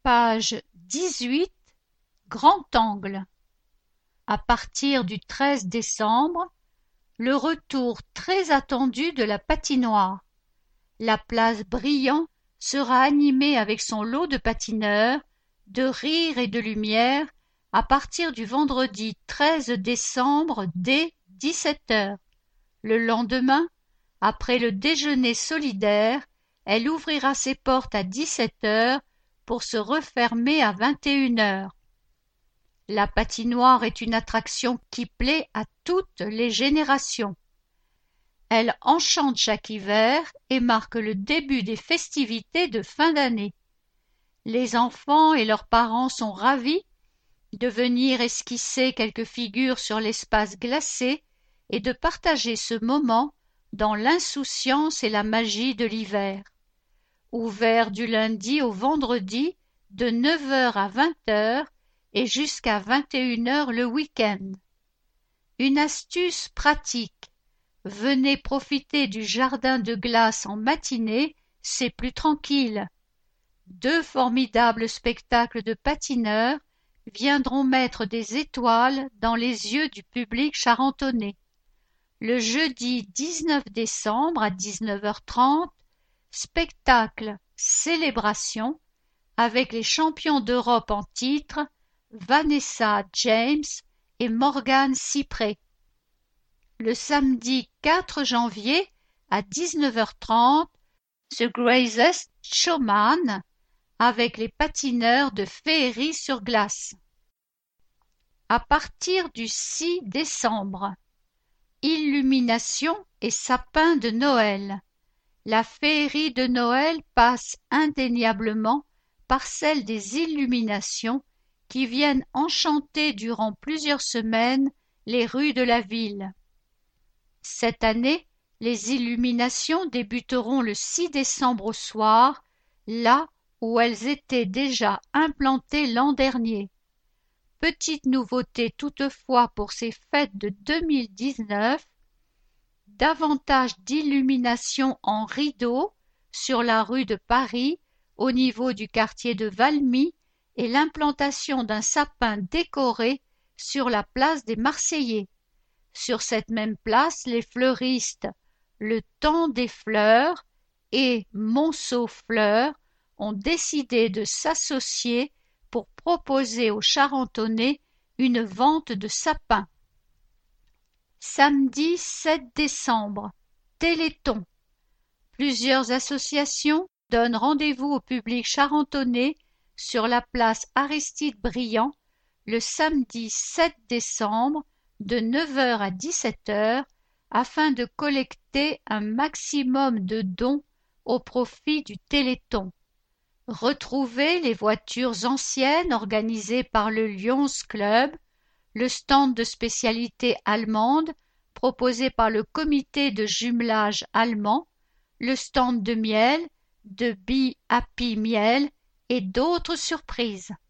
Page 18, grand angle. À partir du 13 décembre, le retour très attendu de la patinoire. La place Briand sera animée avec son lot de patineurs, de rires et de lumière à partir du vendredi 13 décembre dès 17 heures. Le lendemain, après le déjeuner solidaire, elle ouvrira ses portes à 17 heures pour se refermer à 21 heures. La patinoire est une attraction qui plaît à toutes les générations. Elle enchante chaque hiver et marque le début des festivités de fin d'année. Les enfants et leurs parents sont ravis de venir esquisser quelques figures sur l'espace glacé et de partager ce moment dans l'insouciance et la magie de l'hiver. Ouvert du lundi au vendredi de 9 heures à 20 heures et jusqu'à 21 heures le week-end. Une astuce pratique. Venez profiter du jardin de glace en matinée, c'est plus tranquille. 2 formidables spectacles de patineurs viendront mettre des étoiles dans les yeux du public charentonais. Le jeudi 19 décembre à 19h30, spectacle célébration avec les champions d'Europe en titre Vanessa James et Morgane Cypré. Le samedi 4 janvier à 19h30, The Greatest Showman avec les patineurs de féerie sur glace. À partir du 6 décembre, illumination et sapin de Noël. La féerie de Noël passe indéniablement par celle des illuminations qui viennent enchanter durant plusieurs semaines les rues de la ville. Cette année, les illuminations débuteront le 6 décembre au soir, là où elles étaient déjà implantées l'an dernier. Petite nouveauté toutefois pour ces fêtes de 2019, davantage d'illumination en rideau sur la rue de Paris au niveau du quartier de Valmy et l'implantation d'un sapin décoré sur la place des Marseillais. Sur cette même place, les fleuristes Le Temps des Fleurs et Monceau Fleurs ont décidé de s'associer pour proposer aux Charentonais une vente de sapins. Samedi 7 décembre, Téléthon. Plusieurs associations donnent rendez-vous au public charentonais sur la place Aristide Briand le samedi 7 décembre de 9 heures à 17 heures afin de collecter un maximum de dons au profit du Téléthon. Retrouvez les voitures anciennes organisées par le Lions Club, le stand de spécialités allemandes proposé par le comité de jumelage allemand, le stand de miel, de Be Happy Miel et d'autres surprises.